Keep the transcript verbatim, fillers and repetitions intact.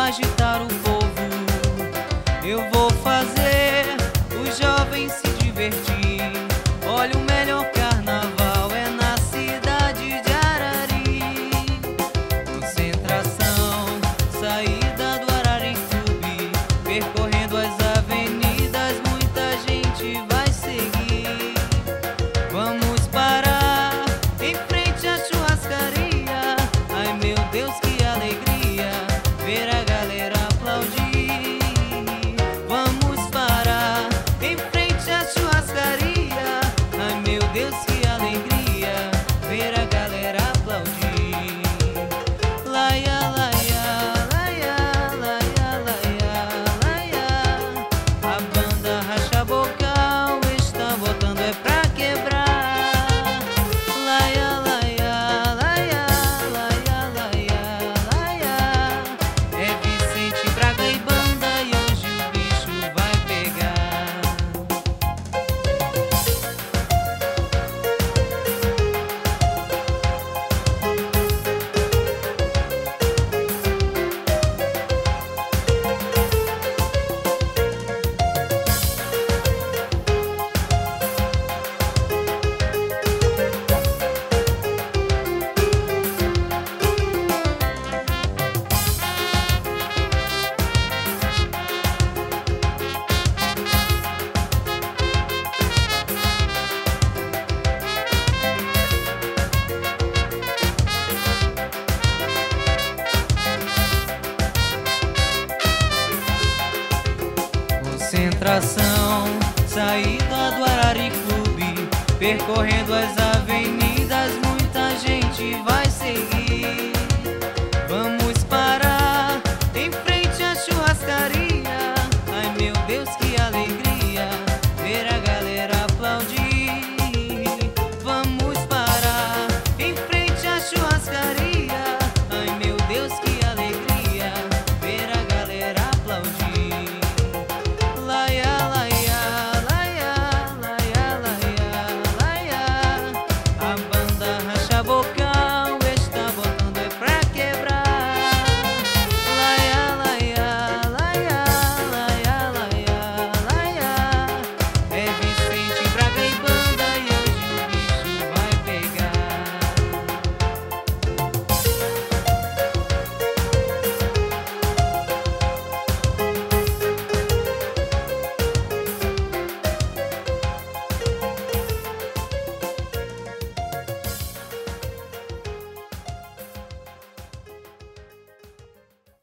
agitar o povo. Eu vou fazer os jovens se divertir. Olha, o melhor carnaval é na cidade de Arari. Concentração, saída do Arari Clube, percorrendo as avenidas, muita gente vai seguir. Vamos parar em frente à churrascaria. Ai meu Deus, que alegria ver a galera aplaudir. Vamos parar em frente à churrascaria. Ai meu Deus, que alegria ver a galera aplaudir. Laia, laia, laia, laia, laia, laia. A banda Racha Bocal está botando é pra quebrar. Laia, laia, laia, laia, laia, laia. É Vicente Braga e banda e hoje o bicho vai pegar. Concentração, saída do Arari Clube, percorrendo as avenidas, muita gente vai